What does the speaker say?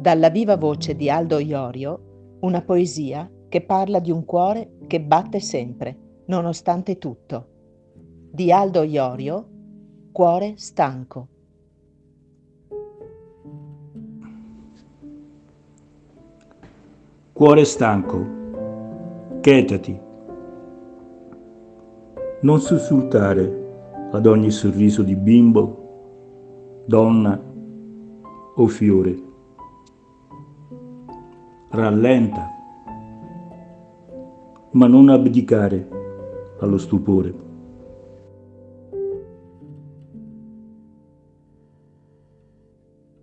Dalla viva voce di Aldo Iorio, una poesia che parla di un cuore che batte sempre, nonostante tutto. Di Aldo Iorio, Cuore stanco. Cuore stanco, chetati. Non sussultare ad ogni sorriso di bimbo, donna o fiore. Rallenta, ma non abdicare allo stupore.